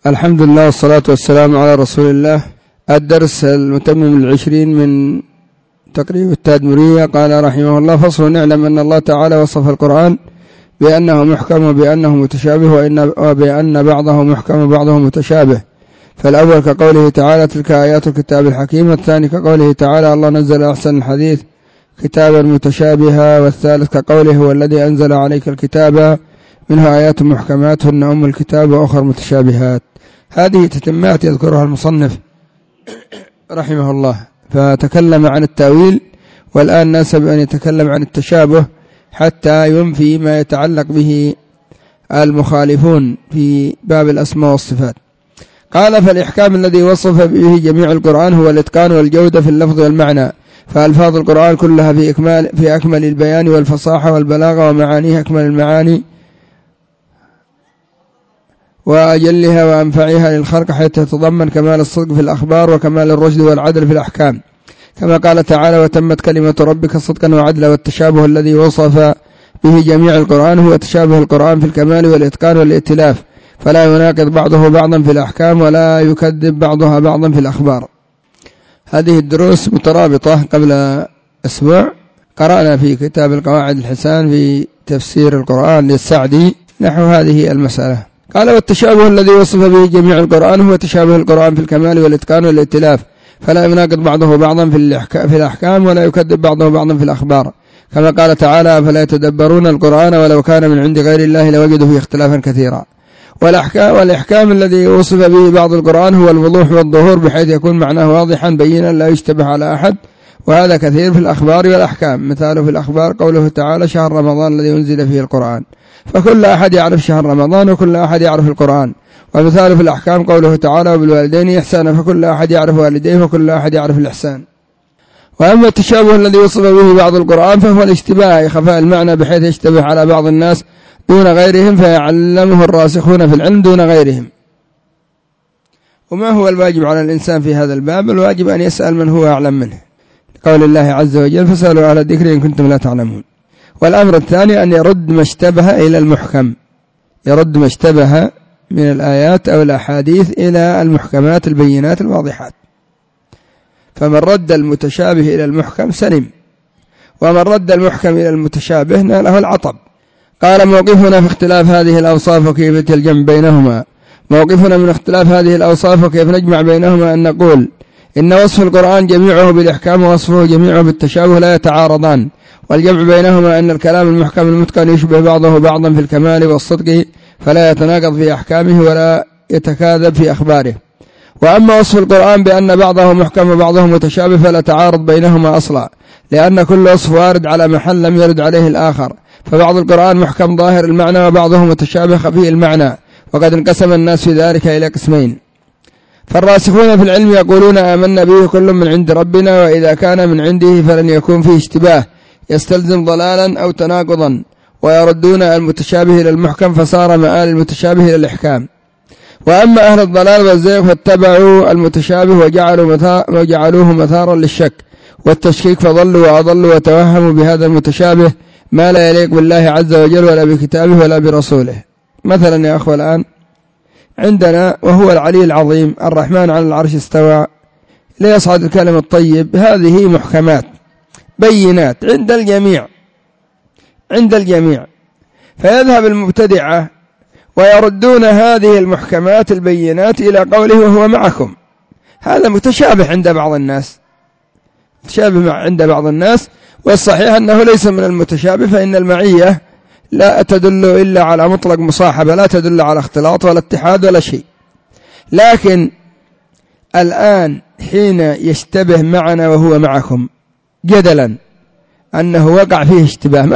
الحمد لله والصلاة والسلام على رسول الله. الدرس المتمم 20 من تقريب التدمرية. قال رحمه الله: فصل: نعلم أن الله تعالى وصف القرآن بأنه محكم وبأنه متشابه، وبأن بعضه محكم وبعضه متشابه. فالأول كقوله تعالى: تلك آيات الكتاب الحكيم. والثاني كقوله تعالى: الله نزل أحسن الحديث كتابا متشابها. والثالث كقوله: هو الذي أنزل عليك الكتاب منها آيات محكمات هن أم الكتاب وأخر متشابهات. هذه تتمات يذكرها المصنف رحمه الله، فتكلم عن التأويل، والآن ناسب أن يتكلم عن التشابه حتى ينفي ما يتعلق به المخالفون في باب الأسماء والصفات. قال: فالإحكام الذي وصف به جميع القرآن هو الإتقان والجودة في اللفظ والمعنى، فألفاظ القرآن كلها في أكمل البيان والفصاحة والبلاغة، ومعانيها أكمل المعاني وأجلها وأنفعها للخلق، حيث تتضمن كمال الصدق في الأخبار وكمال الرشد والعدل في الأحكام، كما قال تعالى: وتمت كلمة ربك صدقا وعدلا. والتشابه الذي وصف به جميع القرآن هو تشابه القرآن في الكمال والإتقان والائتلاف، فلا يناقض بعضه بعضا في الأحكام ولا يكذب بعضها بعضا في الأخبار. هذه الدروس مترابطة. قبل أسبوع قرأنا في كتاب القواعد الحسان في تفسير القرآن للسعدي نحو هذه المسألة. قال: والتشابه الذي وصف به جميع القرآن هو تشابه القرآن في الكمال والإتقان والائتلاف، فلا يناقض بعضه بعضا في الأحكام ولا يكذب بعضه بعضا في الأخبار، كما قال تعالى: فلا يتدبرون القرآن ولو كان من عند غير الله لوجدوا فيه اختلافا كثيرا. والإحكام الذي وصف به بعض القرآن هو الوضوح والظهور، بحيث يكون معناه واضحا بينا لا يشتبه على أحد، وهذا كثير في الأخبار والأحكام. مثاله في الأخبار قوله تعالى: شهر رمضان الذي أنزل فيه القرآن، فكل أحد يعرف شهر رمضان وكل أحد يعرف القرآن. ومثاله في الأحكام قوله تعالى: وبالوالدين إحسانا، فكل أحد يعرف والديه وكل أحد يعرف الإحسان. وأما التشابه الذي وصف به بعض القرآن فهو الاشتباه، خفاء المعنى بحيث يشتبه على بعض الناس دون غيرهم، فيعلمه الراسخون في العلم دون غيرهم. وما هو الواجب على الإنسان في هذا الباب؟ الواجب أن يسأل من هو أعلم منه، قول الله عز وجل: فاسألوا أهل الذكر إن كنتم لا تعلمون. والأمر الثاني أن يرد ما اشتبه إلى المحكم، يرد ما اشتبه من الآيات أو الأحاديث إلى المحكمات البينات الواضحات. فمن رد المتشابه إلى المحكم سلم، ومن رد المحكم إلى المتشابه ناله العطب. قال: موقفنا في اختلاف هذه الأوصاف وكيف الجمع بينهما. موقفنا من اختلاف هذه الأوصاف وكيف نجمع بينهما أن نقول إن وصف القرآن جميعه بالإحكام ووصفه جميعه بالتشابه لا يتعارضان، والجمع بينهما أن الكلام المحكم المتقن يشبه بعضه بعضا في الكمال والصدق، فلا يتناقض في أحكامه ولا يتكاذب في أخباره. وأما وصف القرآن بأن بعضه محكم وبعضه متشابه فلا تعارض بينهما أصلا، لأن كل وصف وارد على محل لم يرد عليه الآخر، فبعض القرآن محكم ظاهر المعنى وبعضه متشابه خفي المعنى، وقد انقسم الناس في ذلك إلى قسمين. فالراسخون في العلم يقولون: آمنا به كل من عند ربنا، وإذا كان من عنده فلن يكون فيه اشتباه يستلزم ضلالا أو تناقضا، ويردون المتشابه إلى المحكم، فصار مآل المتشابه إلى الإحكام. وأما أهل الضلال والزيغ فاتبعوا المتشابه وجعلوه مثارا للشك والتشكيك، فضلوا وأضلوا وتوهموا بهذا المتشابه ما لا يليق بالله عز وجل ولا بكتابه ولا برسوله. مثلا يا أخوة، الآن عندنا وهو العلي العظيم الرحمن على العرش استوى لا يصعد الكلم الطيب، هذه محكمات بينات عند الجميع، فيذهب المبتدعة ويردون هذه المحكمات البينات إلى قوله: وهو معكم. هذا متشابه عند بعض الناس، والصحيح أنه ليس من المتشابه، فإن المعية لا تدل إلا على مطلق مصاحبة، لا تدل على اختلاط ولا اتحاد ولا شيء. لكن الآن حين يشتبه معنا وهو معكم جدلا أنه وقع فيه اشتباه، ما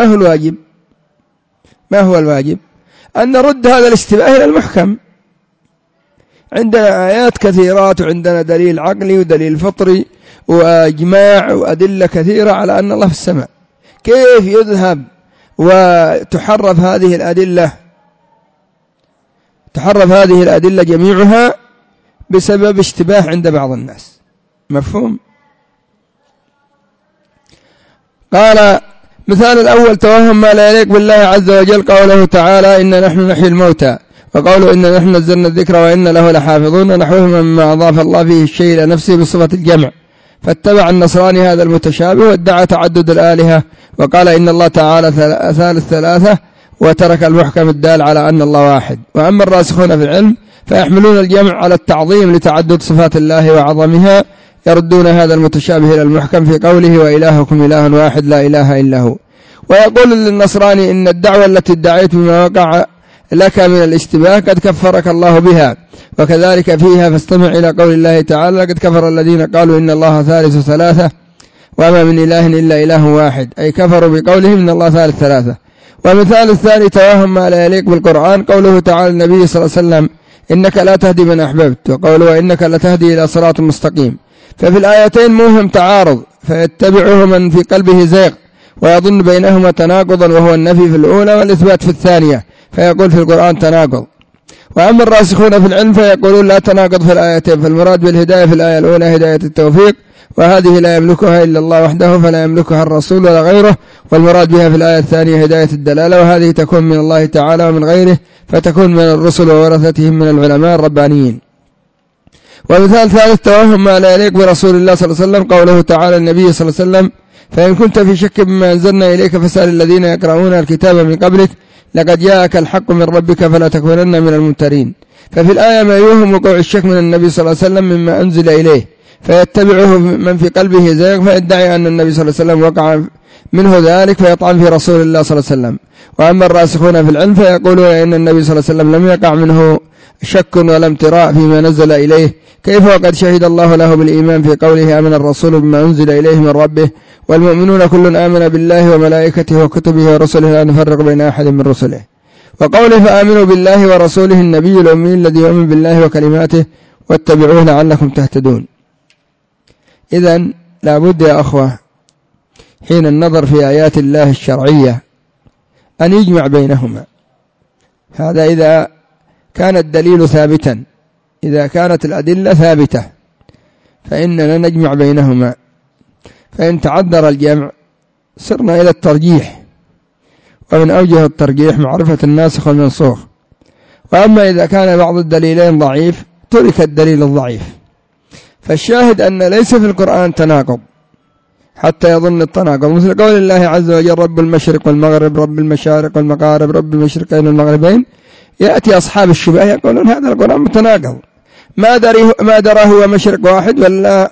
هو الواجب؟ أن نرد هذا الاشتباه إلى المحكم. عندنا آيات كثيرات، وعندنا دليل عقلي ودليل فطري وإجماع وأدلة كثيرة على أن الله في السماء. كيف يذهب وتحرف هذه الأدلة جميعها بسبب اشتباه عند بعض الناس؟ مفهوم؟ قال: مثال الأول توهم ما لا يليق بالله عز وجل، قوله تعالى: إن نحن نحيي الموتى وقوله إن نحن نزلنا الذكر وإن له لحافظون نحوهما مما أضاف الله فيه الشيء إلى نفسه بصفة الجمع، فاتبع النصراني هذا المتشابه وادعى تعدد الآلهة وقال إن الله تعالى ثالث ثلاثة وترك المحكم الدال على أن الله واحد. وأما الراسخون في العلم فيحملون الجمع على التعظيم لتعدد صفات الله وعظمها، يردون هذا المتشابه إلى المحكم في قوله وإلهكم إله واحد لا إله إلا هو. ويقول للنصراني إن الدعوة التي ادعيت بما وقع لك من الاشتباه قد كفرك الله بها، وكذلك فيها فاستمع إلى قول الله تعالى قد كفر الذين قالوا إن الله ثالث ثلاثة وما من إله إلا إله واحد، أي كفروا بقولهم إن الله ثالث ثلاثة. ومثال الثاني توهم ما لا يليق بالقرآن قوله تعالى النبي صلى الله عليه وسلم إنك لا تهدي من أحببت، وقوله وإنك لتهدي إلى صراط مستقيم، ففي الآيتين موهم تعارض فيتبعه من في قلبه زيغ ويظن بينهما تناقضا، وهو النفي في الأولى والإثبات في الثانية، فيقول في القرآن تناقض. وأما الراسخون في العلم فيقولون لا تناقض في الآيتين، فالمراد بالهداية في الآية الأولى هداية التوفيق، وهذه لا يملكها إلا الله وحده فلا يملكها الرسول ولا غيره، والمراد بها في الآية الثانية هداية الدلالة، وهذه تكون من الله تعالى ومن غيره، فتكون من الرسل وورثتهم من العلماء الربانيين. ومثال ثالث توهم ما لا يليق برسول الله صلى الله عليه وسلم قوله تعالى النبي صلى الله عليه وسلم فإن كنت في شك مما أنزلنا إليك فاسأل الذين يقرؤون الكتاب من قبلك لقد جاءك الحق من ربك فلا تكونن من الممترين. ففي الآية ما يوهم وقوع الشك من النبي صلى الله عليه وسلم مما أنزل إليه، فيتبعه من في قلبه زيغ فيدعي أن النبي صلى الله عليه وسلم وقع منه ذلك فيطعن في رسول الله صلى الله عليه وسلم. وأما الراسخون في العلم فيقولون إن النبي صلى الله عليه وسلم لم يقع منه شك ولا امتراء فيما نزل إليه، كيف وقد شهد الله له بالإيمان في قوله آمن الرسول بما أنزل إليه من ربه والمؤمنون كل آمن بالله وملائكته وكتبه ورسله لا نفرق بين أحد من رسله، وقوله فآمنوا بالله ورسوله النبي الأمي الذي يؤمن بالله وكلماته واتبعوه لعلكم تهتدون. إذن لابد يا أخوة حين النظر في آيات الله الشرعية أن يجمع بينهما، هذا إذا كان الدليل ثابتا، إذا كانت الأدلة ثابتة فإننا نجمع بينهما، فإن تعذر الجمع صرنا إلى الترجيح، ومن أوجه الترجيح معرفة الناسخ والمنسوخ. وأما إذا كان بعض الدليلين ضعيف ترك الدليل الضعيف. فالشاهد أن ليس في القرآن تناقض حتى يظن التناقض، مثل قول الله عز وجل رب المشرق والمغرب رب المشارق والمغارب رب المشرقين والمغربين، يأتي أصحاب الشبهة يقولون هذا القرآن متناقض، ما درى هو مشرق واحد ولا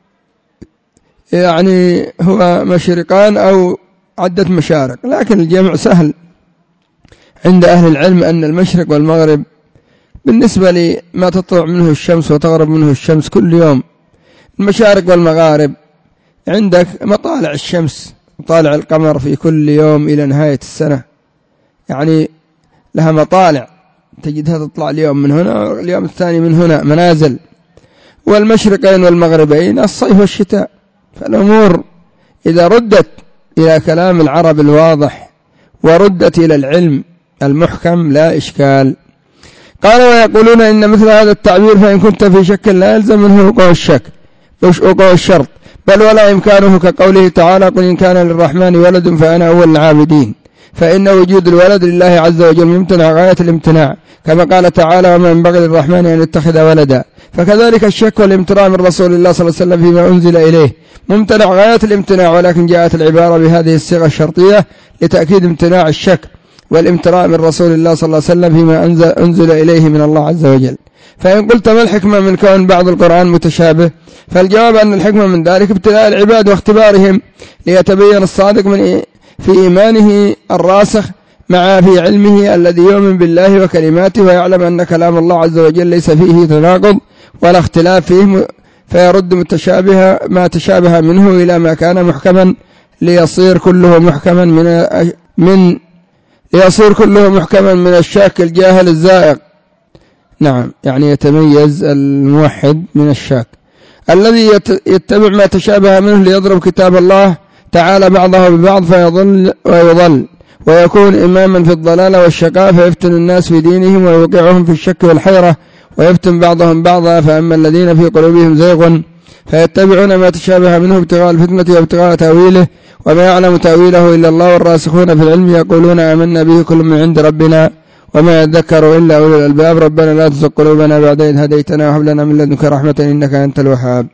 يعني هو مشرقان أو عدة مشارق، لكن الجمع سهل عند أهل العلم أن المشرق والمغرب بالنسبة لما تطلع منه الشمس وتغرب منه الشمس كل يوم، المشارق والمغارب عندك مطالع الشمس مطالع القمر في كل يوم إلى نهاية السنة، يعني لها مطالع تجدها تطلع اليوم من هنا واليوم الثاني من هنا منازل. والمشرقين والمغربين الصيف والشتاء، فالأمور إذا ردت إلى كلام العرب الواضح وردت إلى العلم المحكم لا إشكال. قال ويقولون إن مثل هذا التعبير فإن كنت في شك لا يلزم منه وقوع الشك وقوع الشرط، بل ولا إمكانه، كقوله تعالى قل إن كان للرحمن ولد فأنا أول العابدين، فإن وجود الولد لله عز وجل ممتنع غاية الامتناع، كما قال تعالى وما ينبغي للرحمن أن يتخذ ولدا. فكذلك الشك والامتراء من رسول الله صلى الله عليه وسلم فيما أنزل إليه ممتنع غاية الامتناع، ولكن جاءت العبارة بهذه الصيغة الشرطية لتأكيد امتناع الشك والامتراء من رسول الله صلى الله عليه وسلم فيما أنزل إليه من الله عز وجل. فإن قلت ما الحكمة من كون بعض القرآن متشابه، فالجواب أن الحكمة من ذلك ابتلاء العباد واختبارهم ليتبين الصادق في إيمانه الراسخ مع في علمه الذي يؤمن بالله وكلماته ويعلم أن كلام الله عز وجل ليس فيه تناقض ولا اختلاف فيه، فيرد ما تشابه منه إلى ما كان محكما ليصير كله محكما من الشاك الجاهل الزائغ. نعم، يعني يتميز الموحد من الشاك الذي يتبع ما تشابه منه ليضرب كتاب الله تعالى بعضه ببعض فيضل ويضل ويكون إماما في الضلال والشقاء، فيفتن الناس في دينهم ويوقعهم في الشك والحيرة ويفتن بعضهم بعضا. فأما الذين في قلوبهم زيغ فيتبعون ما تشابه منه ابتغاء الفتنة وابتغاء تأويله وما يعلم تأويله إلا الله، والراسخون في العلم يقولون آمنا به كل من عند ربنا وما يذكر إلا أولو الألباب. ربنا لا تزغ قلوبنا بعد إذ هديتنا وهب لنا من لدنك رحمة إنك أنت الوهاب.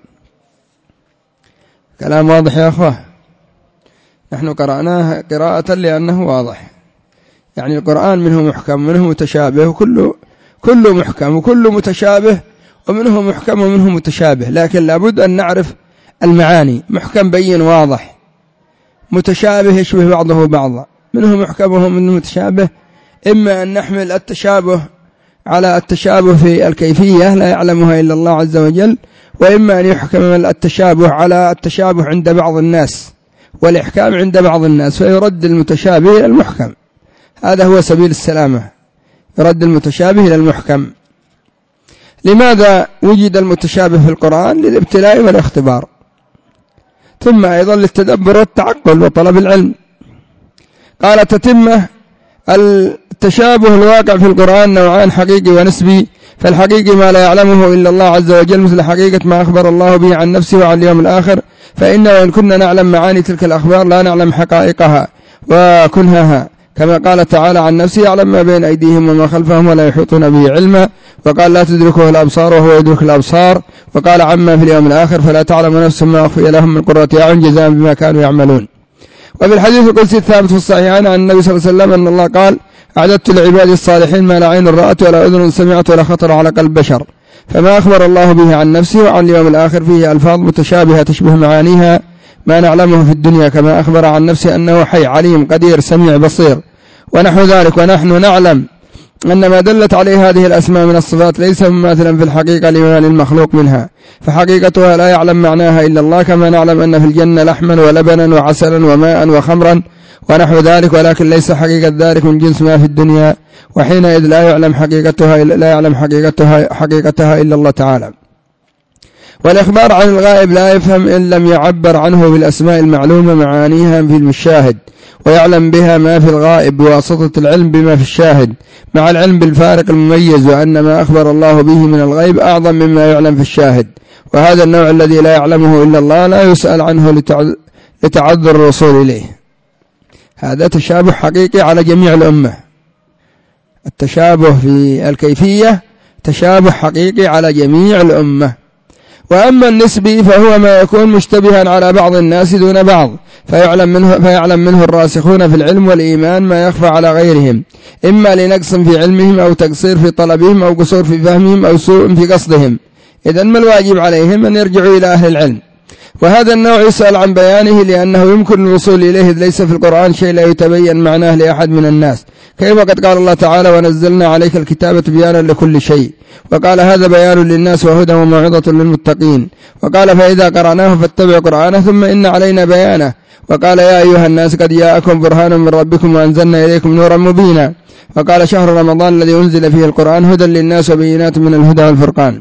كلام واضح يا أخوة، نحن قرأناه قراءة لأنه واضح، يعني القرآن منه محكم ومنه متشابه، كله محكم وكله متشابه، ومنه محكم ومنه متشابه، لكن لابد أن نعرف المعاني. محكم بين واضح، متشابه يشبه بعضه بعضا، منه محكم ومنه متشابه. إما أن نحمل التشابه على التشابه في الكيفية لا يعلمها إلا الله عز وجل، وإما أن يحكم التشابه على التشابه عند بعض الناس والإحكام عند بعض الناس، فيرد المتشابه إلى المحكم. هذا هو سبيل السلامة، يرد المتشابه إلى المحكم. لماذا وجد المتشابه في القرآن؟ للابتلاء والاختبار، ثم أيضا للتدبر والتعقل وطلب العلم. قال تتمة: التشابه الواقع في القرآن نوعان، حقيقي ونسبي. فالحقيقي ما لا يعلمه إلا الله عز وجل، مثل حقيقة ما أخبر الله به عن نفسه وعن اليوم الآخر، فإن وإن كنا نعلم معاني تلك الأخبار لا نعلم حقائقها وكنهها، كما قال تعالى عن نفسه: يعلم ما بين أيديهم وما خلفهم ولا يحيطون به علما. وقال: لا تدركه الأبصار وهو يدرك الأبصار. وقال عما في اليوم الآخر: فلا تعلم نفس ما أخفي لهم من قرة أعين جزاء بما كانوا يعملون. وفي الحديث القدسي الثابت في الصحيحين عن النبي صلى الله عليه وسلم أن الله قال: أعددت لعبادي الصالحين ما لا عين رأت ولا أذن سمعت ولا خطر على قلب بشر. فما أخبر الله به عن نفسه وعن اليوم الآخر فيه ألفاظ متشابهة تشبه معانيها ما نعلمه في الدنيا، كما أخبر عن نفسه أنه حي عليم قدير سميع بصير ونحو ذلك. ونحن نعلم أن ما دلت عليه هذه الأسماء من الصفات ليس مماثلا في الحقيقة لما للمخلوق منها، فحقيقتها لا يعلم معناها إلا الله، كما نعلم أن في الجنة لحما ولبنا وعسلا وماء وخمرا ونحو ذلك، ولكن ليس حقيقة ذلك من جنس ما في الدنيا، وحينئذ لا يعلم حقيقتها إلا الله تعالى. والإخبار عن الغائب لا يفهم إن لم يعبر عنه بالأسماء المعلومة معانيها في المشاهد، ويعلم بها ما في الغائب بواسطة العلم بما في الشاهد، مع العلم بالفارق المميز، وأن ما أخبر الله به من الغيب أعظم مما يعلم في الشاهد. وهذا النوع الذي لا يعلمه إلا الله لا يسأل عنه لتعذر الوصول إليه. هذا تشابه حقيقي على جميع الأمة. التشابه في الكيفية تشابه حقيقي على جميع الأمة. وأما النسبي فهو ما يكون مشتبها على بعض الناس دون بعض، فيعلم منه الراسخون في العلم والإيمان ما يخفى على غيرهم، إما لنقص في علمهم أو تقصير في طلبهم أو قصور في فهمهم أو سوء في قصدهم. إذن ما الواجب عليهم؟ أن يرجعوا إلى أهل العلم. وهذا النوع يسأل عن بيانه، لأنه يمكن الوصول إليه، ليس في القرآن شيء لا يتبين معناه لأحد من الناس، كيف قد قال الله تعالى: ونزلنا عليك الكتاب بيانا لكل شيء. وقال: هذا بيان للناس وهدى وموعظة للمتقين. وقال: فإذا قرأناه فاتبع قرآنه ثم إن علينا بيانه. وقال: يا أيها الناس قد جاءكم برهان من ربكم وأنزلنا إليكم نورا مبينا. وقال: شهر رمضان الذي أنزل فيه القرآن هدى للناس وبينات من الهدى والفرقان.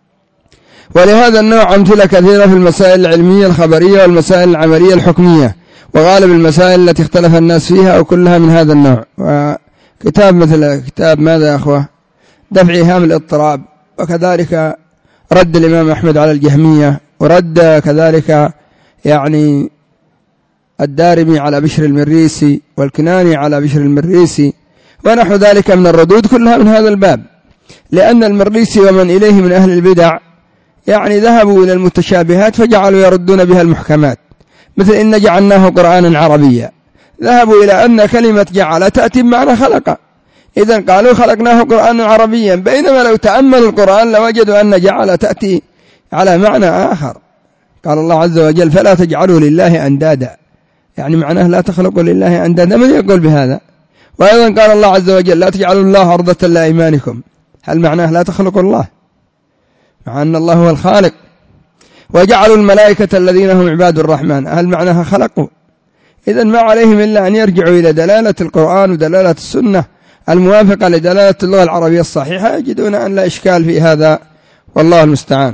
ولهذا النوع أمثلة كثيرة في المسائل العلمية الخبرية والمسائل العملية الحكمية، وغالب المسائل التي اختلف الناس فيها أو كلها من هذا النوع. وكتاب مثل كتاب ماذا يا أخوة؟ دفع إيهام الاضطراب، وكذلك رد الإمام أحمد على الجهمية، ورد كذلك يعني الدارمي على بشر المريسي، والكناني على بشر المريسي، ونحو ذلك من الردود، كلها من هذا الباب. لأن المريسي ومن إليه من أهل البدع يعني ذهبوا إلى المتشابهات فجعلوا يردون بها المحكمات، مثل إن جعلناه قرآنا عربيا، ذهبوا إلى أن كلمة جعل تأتي بمعنى خلق، إذن قالوا خلقناه قرآنا عربيا، بينما لو تأملوا القرآن لوجدوا أن جعل تأتي على معنى آخر. قال الله عز وجل: فلا تجعلوا لله أندادا، يعني معناه لا تخلقوا لله أندادا. من يقول بهذا؟ وأيضا قال الله عز وجل: لا تجعلوا الله عرضة لأيمانكم. هل معناه لا تخلقوا الله؟ مع أن الله هو الخالق. وجعلوا الملائكة الذين هم عباد الرحمن، هل معناها خلقوا؟ إذن ما عليهم إلا أن يرجعوا إلى دلالة القرآن ودلالة السنة الموافقة لدلالة اللغة العربية الصحيحة، يجدون أن لا إشكال في هذا، والله المستعان.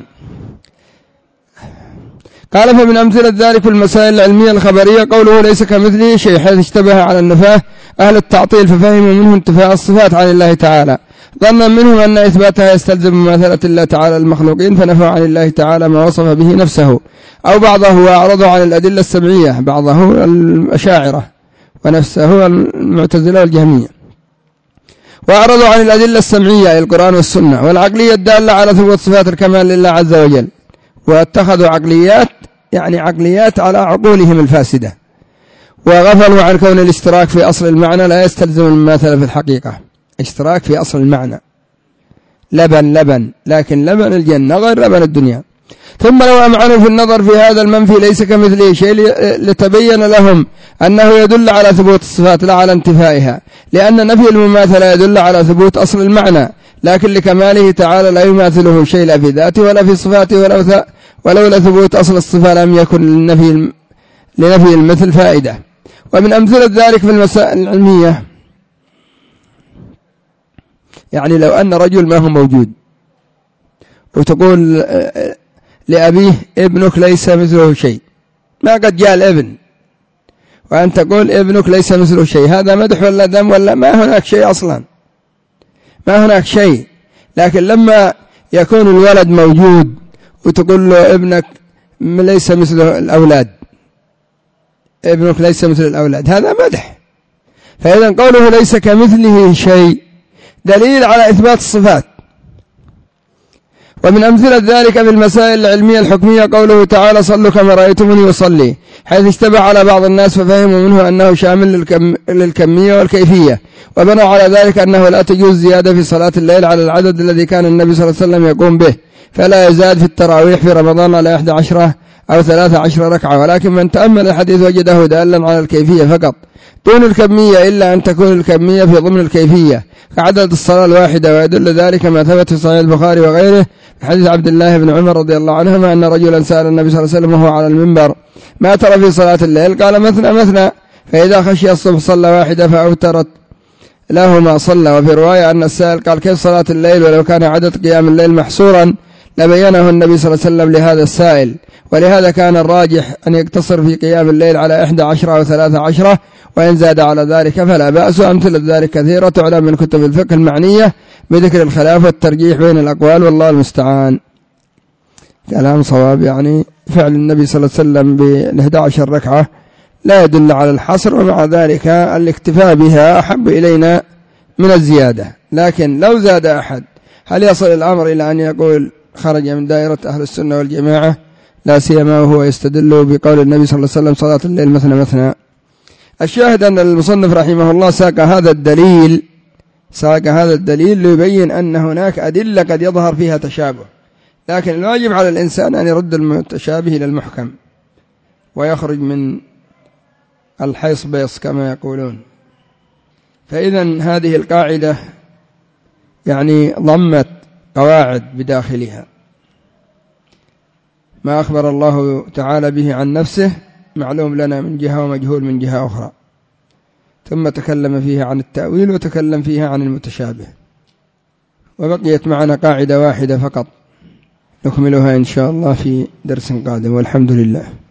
قال: فمن أمثلة ذلك المسائل العلمية الخبرية قوله: ليس كمثله شيء، حيث اشتبه على النفاة أهل التعطيل ففهموا منه انتفاء الصفات عن الله تعالى، ظنا منهم أن إثباتها يستلزم مماثلة الله تعالى المخلوقين، فنفوا عن الله تعالى ما وصف به نفسه أو بعضه، وأعرضوا عن الأدلة السمعية، بعضه الأشاعرة ونفسه المعتزلة والجهمية. وأعرضوا عن الأدلة السمعية القرآن والسنة والعقلية الدالة على ثبوت صفات الكمال لله عز وجل، واتخذوا عقليات يعني عقليات على عقولهم الفاسدة، وغفلوا عن كون الاشتراك في أصل المعنى لا يستلزم المماثلة في الحقيقة. اشتراك في أصل المعنى، لبن لكن لبن الجنة غير لبن الدنيا. ثم لو أمعنوا في النظر في هذا المنفي ليس كمثله شيء لتبين لهم أنه يدل على ثبوت الصفات لا على انتفائها، لأن نفي المماثلة يدل على ثبوت أصل المعنى، لكن لكماله تعالى لا يماثله شيء لا في ذاته ولا في صفاته، ولولا ثبوت أصل الصفة لم يكن لنفي المثل فائدة. ومن أمثلة ذلك في المسائل العلمية، يعني لو أن رجل ما هو موجود وتقول لأبيه ابنك ليس مثله شيء، ما قد جاء الابن وأن تقول ابنك ليس مثله شيء، هذا مدح ولا ذم ولا ما هناك شيء أصلا، ما هناك شيء. لكن لما يكون الولد موجود وتقول له ابنك ليس مثل الأولاد، ابنك ليس مثل الأولاد، هذا مدح. فإذا قوله ليس كمثله شيء دليل على إثبات الصفات. ومن أمثلة ذلك في المسائل العلمية الحكمية قوله تعالى صلوا كما رأيتموني أصلي، حيث اشتبه على بعض الناس ففهموا منه أنه شامل للكمية والكيفية، وبنوا على ذلك أنه لا تجوز زيادة في صلاة الليل على العدد الذي كان النبي صلى الله عليه وسلم يقوم به، فلا يزاد في التراويح في رمضان على 11 أو 13 ركعة. ولكن من تأمل الحديث وجده دالا على الكيفية فقط دون الكمية، إلا أن تكون الكمية في ضمن الكيفية كعدد الصلاة الواحدة. ويدل ذلك ما ثبت في صحيح البخاري وغيره حديث عبد الله بن عمر رضي الله عنهما أن رجلا سأل النبي صلى الله عليه وسلم وهو على المنبر ما ترى في صلاة الليل؟ قال مثنى مثنى، فإذا خشي الصبح صلى واحدة فأوترت له ما صلى. وفي رواية أن السائل قال كيف صلاة الليل ولو كان عدد قيام الليل محصورا لبينه النبي صلى الله عليه وسلم لهذا السائل. ولهذا كان الراجح أن يقتصر في قيام الليل على 11 أو 13، وإن زاد على ذلك فلا بأس. أمثلة ذلك كثيرة تعلم من كتب الفقه المعنية بذكر الخلاف والترجيح بين الأقوال، والله المستعان. كلام صواب، يعني فعل النبي صلى الله عليه وسلم ب11 ركعة لا يدل على الحصر، ومع ذلك الاكتفاء بها أحب إلينا من الزيادة. لكن لو زاد أحد هل يصل الأمر إلى أن يقول خرج من دائرة أهل السنة والجماعة؟ لا سيما وهو يستدل بقول النبي صلى الله عليه وسلم صلاة الليل مثنى مثنى. الشاهد أن المصنف رحمه الله ساق هذا الدليل ليبين أن هناك أدلة قد يظهر فيها تشابه، لكن الواجب على الإنسان أن يرد المتشابه إلى المحكم ويخرج من الحيص بيص كما يقولون. فإذا هذه القاعدة يعني ضمت قواعد بداخلها، ما أخبر الله تعالى به عن نفسه معلوم لنا من جهة ومجهول من جهة أخرى، ثم تكلم فيها عن التأويل وتكلم فيها عن المتشابه. وبقيت معنا قاعدة واحدة فقط نكملها إن شاء الله في درس قادم، والحمد لله.